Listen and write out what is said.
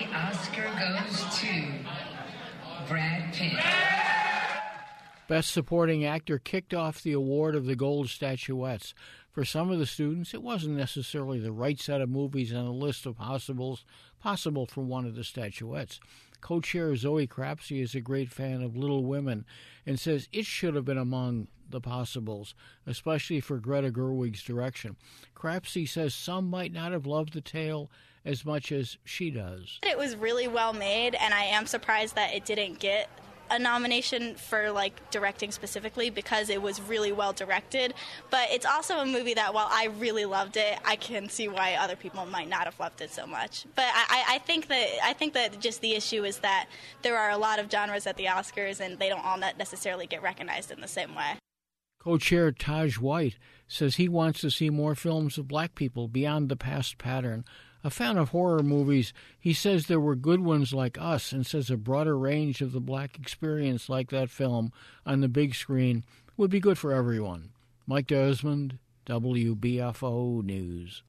Oscar goes to Brad Pitt. Best Supporting Actor kicked off the award of the Gold Statuettes. For some of the students, it wasn't necessarily the right set of movies on the list of possible for one of the statuettes. Co-chair Zoe Crapsey is a great fan of Little Women and says it should have been among the possibles, especially for Greta Gerwig's direction. Crapsey says some might not have loved the tale as much as she does. It was really well made, and I am surprised that it didn't get a nomination for directing specifically, because it was really well directed. But it's also a movie that, while I really loved it, I can see why other people might not have loved it so much. But I think that just the issue is that there are a lot of genres at the Oscars, and they don't all necessarily get recognized in the same way. Co-chair Taj White says he wants to see more films of black people beyond the past pattern. A fan of horror movies, he says there were good ones like Us, and says a broader range of the black experience like that film on the big screen would be good for everyone. Mike Desmond, WBFO News.